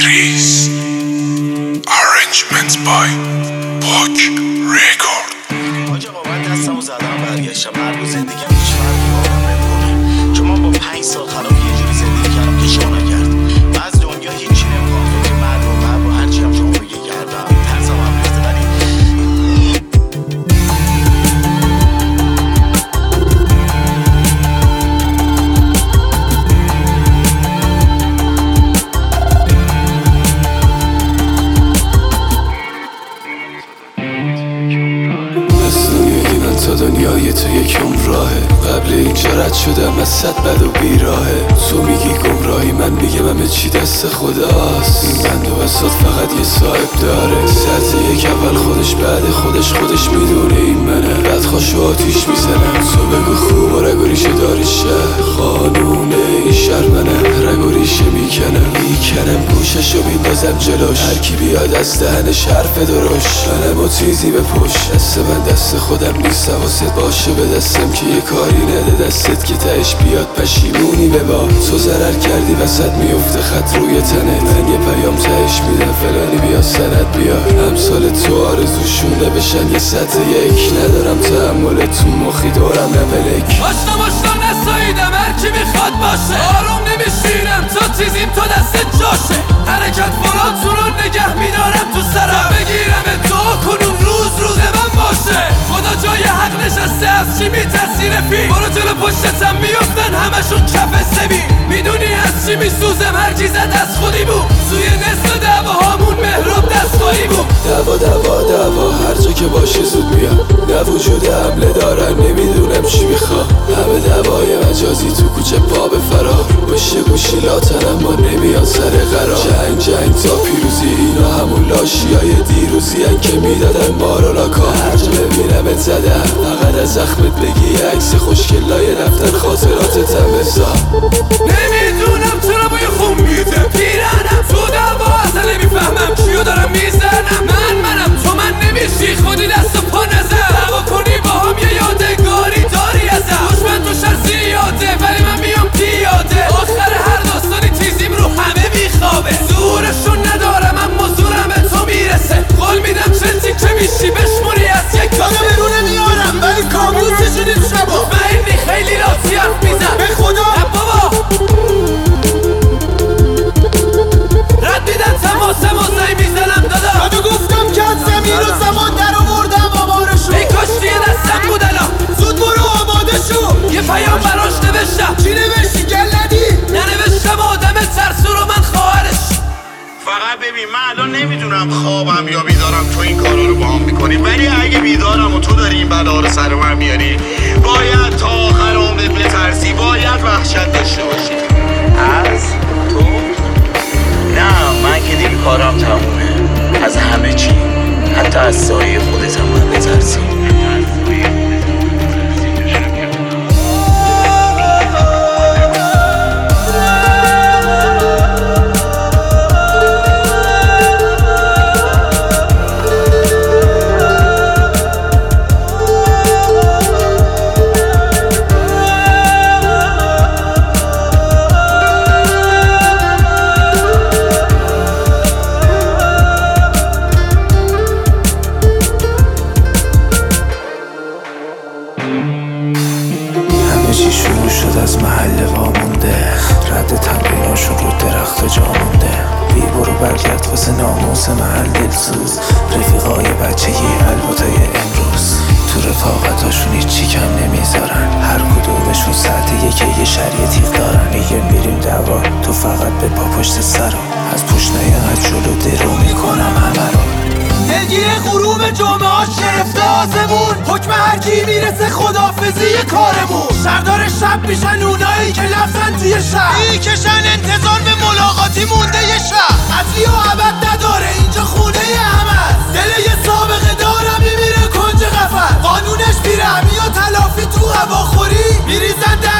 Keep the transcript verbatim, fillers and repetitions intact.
Trees. Arrangements by Book Record. آجا با من دستمو زدم برگشتم هر روز زندگیم هیچ فرقی با آدم نمیکنه، چون من با پنج سال خراب یه جوری زندگی کردم که شما نکرد. من از دنیا هیچی نمیخوام، تو که مرد و مرد و هرچی هم شما بگه کردم. ترسم هم ریخته ولی تا دنیای تو یک عمراهه. قبل اینجا رد شدم از صد بد و بیراهه. تو میگی گمراهی، من میگم همه چی دست خداست. این بند و بساط فقط یه صاحب داره. سطح یک اول خودش بعد خودش خودش میدونه این منه. بعد خوشو آتیش میزنم. تو بگو خوب و رگ و ریشه داری شهر. قانون این شهر منه. رگ و ریشه میکنم میکنم گوششو میندازم جلوش. هر کی بیاد از دهنش حرف درشت. منم و تیزی به پشت. دست من دست خودم نیست، حواست باشه به دستم که یه کاری نده دستت که تهش بیاد پشیمونی به با. تو ضرر کردی وسط میفته خط روی تنت. من یه پیام تهش میدم فلانی بیا سند بیا. امثال تو آرزوشونه بشن یه سطح یک. ندارم تحمل تو مخی دورم نملک. آشنا باشنا نساییدم هر کی میخواد باشه. آروم نمیشینم تو تیزیم تو دست جاشه. حرکت فراتون رو نگه میدارم تو سرم. بگیرم تو کنون روز روز من باشه. خدا جای حق نشسته از چی میترسی رفیق. برو جلو پشتتم میفتن همشون کف سبی. میدونی از چی میسوزم هر کی زد از خودی بود. توی نصف دعوا هامون مهراب دستایی بود. دعوا دعوا دعوا هر جا که باشه زود میاد. نه وجود حمله دارن نمیدونم چی میخوا. همه دعوای مجازی تو کوچه پا به فرار. بشه گوشی لاتن اما نمیاد سر قرار. جنگ جنگ تا پیروزی اینا همون لاشی های دیروزی هن که میدادن ما رو لاکا. هر جا ببینمت زدم فقط از زخمت بگی عکس خوشگلای رفتن خاطراتتم بسا. نمیدونم چرا با یه خون میده پیرنم. تو دعوا اصلا نمیفهمم چیو دارم میزنم. من منم تو من نمیشی خودی دست و پا نزم. دعوا کنی با هم یه یادگاری داری ازم. دشمن تو شر زیاده ولی من میام پیاده. آخر هر داستانی تیزیم رو همه میخوابه. زورشون ندارم اما زورم به تو میرسه. قول میدم چه تیکه میشی بشمونی از یک کاسه. برونه میارم ولی کابوسشون این شبا. مطمئنی خیلی راتی حرف میزن به خدا نه بابا. رد میدن تماسه مازهی میزنم دادا. دادو گفتم که از زمین و زمان در آوردم آمارشو. ای کاشتی یه دستم بود الان. زود برو آماده شو. یه پیام براش نوشتم. چی نوشتی گلدی؟ ننوشتم آدم ترسو رو من خواهرش. فقط ببین من الان نمیدونم خوابم یا بیدارم تو این کارا رو با هم میکنی. ولی اگه بیدارم و تو داری این بلا رو سر من میاری باید تا آخر عمرت بترسی. باید وحشت داشته باشی از تو. نه من که دیگه کارم تمومه. از همه چی حتی از سایه خودت هم من بترسی. چی شروع شد از محل وامونده. رد تمریناشون رو درخت و جا مونده. بی برو برگرد واسه ناموس محل دلسوز. رفیقای بچگی الباتای امروز تو رفاقتاشون هیچی کم نمیذارن. هر کدومشون ساعت یکی یه شریع تیغ دارن. میگه میریم دعوا تو فقط به پا پشت سرم. از پوش نیاقت جلو درو میکنم همه رو. دلگیر غروب جمعه ها شرفته آسمون. حکم هر کی میرسه خدافزی کارمون. شردار شب میشن اونایی که لفتن توی شب. میکشن انتظار به ملاقاتی مونده یه شب. اصلی و عبد نداره اینجا خونه همه است. دل یه سابقه دارم میمیره کنج قفل. قانونش میره یا تلافی تو هواخوری. میریزن در